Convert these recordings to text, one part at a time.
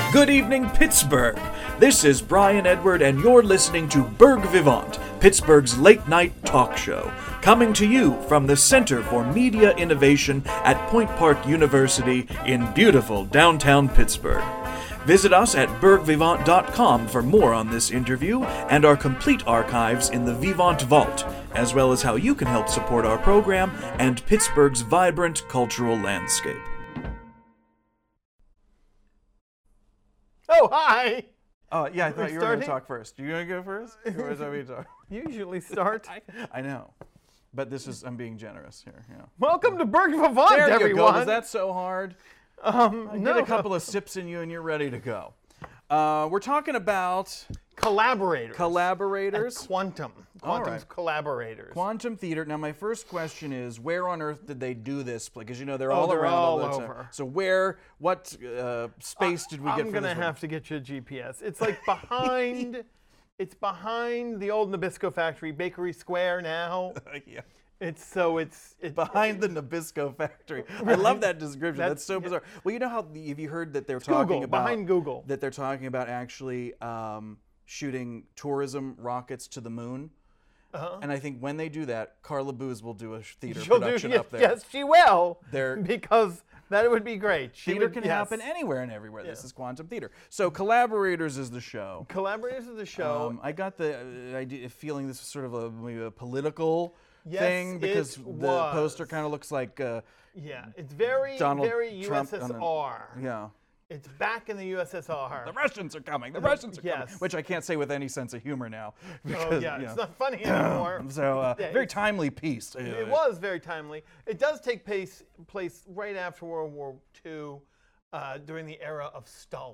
Good evening, Pittsburgh. This is Brian Edward, and you're listening to Berg Vivant, Pittsburgh's late-night talk show, coming to you from the Center for Media Innovation at Point Park University in beautiful downtown Pittsburgh. Visit us at bergvivant.com for more on this interview and our complete archives in the Vivant Vault, as well as how you can help support our program and Pittsburgh's vibrant cultural landscape. Oh, hi! Oh, yeah, I thought you were going to starting? talk first. You going to go first? Or is that me talk? You usually start. I know. But I'm being generous here. Yeah. Welcome to Berg Vivant, There you everyone. go. Was that so hard? No. Get a couple of sips in you and you're ready to go. We're talking about Collaborators. At Quantum. All Quantum's right. Collaborators. Quantum Theater. Now, my first question is, where on earth did they do this? Because, you know, they're all they're around all the time. over. So what space did we get I'm for going to this have to get you a GPS. It's like behind, it's behind the old Nabisco factory, Bakery Square now. one? Yeah. It's Behind the Nabisco factory. I love that description. That's so bizarre. Well, you know how, have you heard that they're talking Google, about... behind Google. That they're talking about actually shooting tourism rockets to the moon. And I think when they do that, Carla Booz will do a theater production up there. Yes, she will. They're- Because that would be great. Theater can happen anywher and everywhere. This is Quantum Theater. So Collaborators is the show. Collaborators of the show. I got the feeling this was sort of maybe a political thing Yes, because it the was. poster kind of looks like Yeah, it's very, Donald very Trump USSR. yeah. It's back in the USSR. The Russians are coming. The Russians are coming. Yes. Which I can't say with any sense of humor now. Oh Because, yeah, you it's know. not funny anymore. So Yeah, very it's- timely piece. It was very timely. It does take place right after World War II, during the era of Stalin.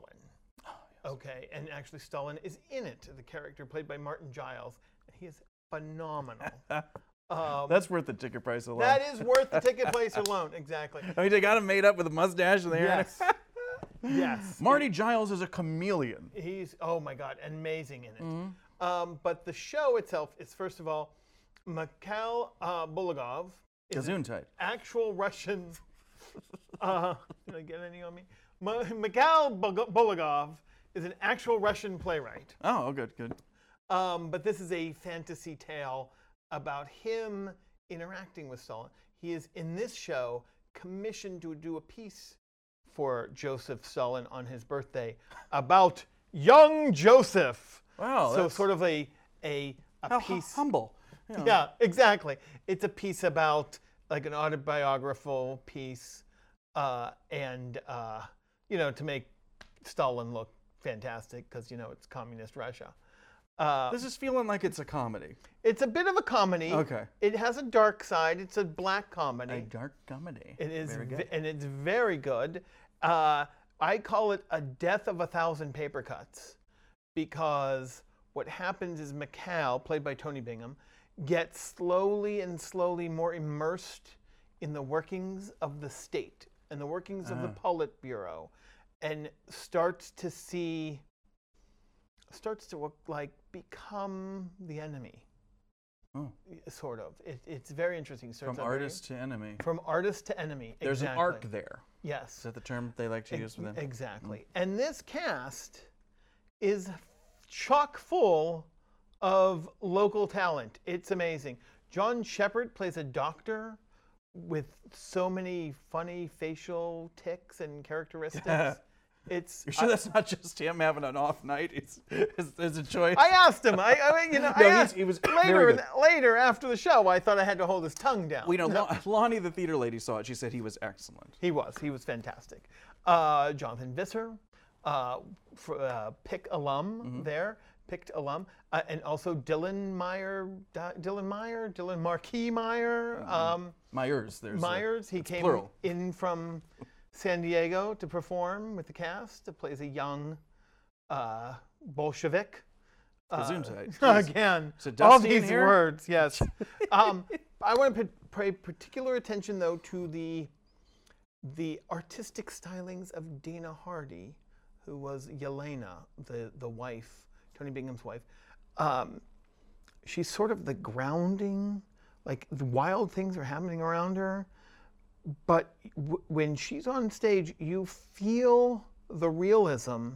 Okay, and actually Stalin is in it. The character played by Martin Giles. He is phenomenal. That's worth the ticket price alone. That is worth the ticket price alone. Exactly. I mean, they got him made up with a mustache and the hair. Yes. Yes. Marty Giles is a chameleon. He's, oh my God, amazing in it. But the show itself is, first of all, Mikhail Bulgakov is an Gesundheit. actual Russian. Did I get any on me? Mikhail Bulgakov is an actual Russian playwright. Oh, good. But this is a fantasy tale about him interacting with Stalin. He is, in this show, commissioned to do a piece for Joseph Stalin on his birthday about young Joseph. Wow. So that's sort of a piece. humble. You know. Yeah, exactly. It's a piece about like an autobiographical piece, and to make Stalin look fantastic because it's communist Russia. This is feeling like it's a comedy. It's a bit of a comedy. Okay. It has a dark side. It's a black comedy. A dark comedy. It is, Very good. and it's very good. I call it a death of 1,000 paper cuts, because what happens is Mikhail, played by Tony Bingham, gets slowly and slowly more immersed in the workings of the state and the workings of the Politburo, and starts to become the enemy. Oh. Sort of. It's very interesting. From artist to enemy. From artist to enemy. There's exactly. an arc there. Yes. Is that the term they like to use for them? Exactly. And this cast is chock full of local talent. It's amazing. John Shepard plays a doctor with so many funny facial tics and characteristics. You're sure that's not just him having an off night? It's a choice. I asked him. I asked, he was very good. later after the show. I thought I had to hold his tongue down. Lonnie, the theater lady, saw it. She said he was excellent. He was fantastic. Jonathan Visser, Pick alum there, picked alum, and also Dylan Marquis Meyer. Myers. Myers. He came plural. in from San Diego to perform with the cast. Plays a young Bolshevik. Gesundheit. Again, Is it all dusty in these here? words, yes. I want to pay particular attention, though, to the artistic stylings of Dana Hardy, who was Yelena, the wife, Tony Bingham's wife. She's sort of the grounding, like the wild things are happening around her, but when she's on stage, you feel the realism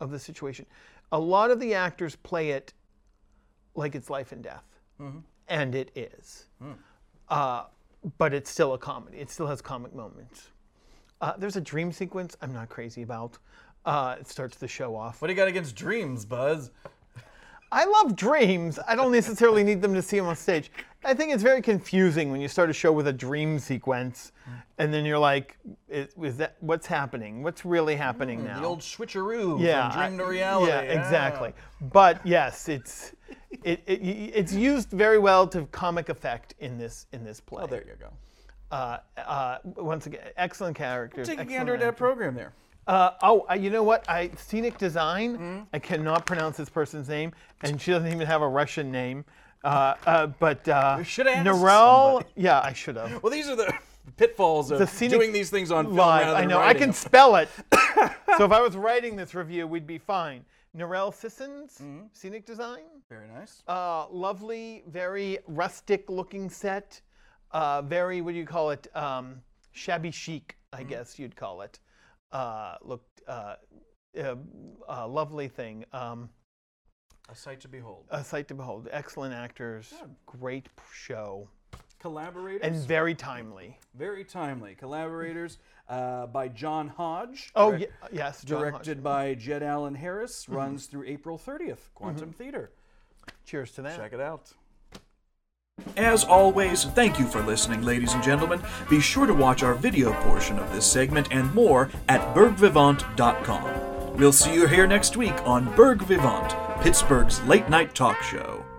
of the situation. A lot of the actors play it like it's life and death, and it is. But it's still a comedy. It still has comic moments. There's a dream sequence I'm not crazy about. It starts the show off. What do you got against dreams, Buzz? I love dreams. I don't necessarily need them to see them on stage. I think it's very confusing when you start a show with a dream sequence, and then you're like, what's happening? What's really happening now? The old switcheroo Yeah, from dream to reality. Yeah, exactly. But yes, it's used very well to comic effect in this play. Oh, there you go. Once again, excellent characters. Take a excellent gander at that actors. program there. You know what? Scenic Design. I cannot pronounce this person's name, and she doesn't even have a Russian name. But You should have asked Narelle. somebody. Yeah, I should have. Well, these are the pitfalls of Scenic doing these things on film Live. rather I than know. I writing can them. spell it. So if I was writing this review, we'd be fine. Narelle Sissons, Scenic Design. Very nice. Lovely, very rustic-looking set. Very, what do you call it? Shabby chic, I guess you'd call it. Looked lovely thing. A sight to behold. A sight to behold. Excellent actors. Great show. Collaborators. And very timely. Very timely. Collaborators by John Hodge. Oh, yes. John Directed Hodge. by Jed Allen Harris. Runs through April 30th. Quantum Theater. Cheers to that. Check it out. As always, thank you for listening, ladies and gentlemen. Be sure to watch our video portion of this segment and more at bergvivant.com. We'll see you here next week on Berg Vivant, Pittsburgh's late night talk show.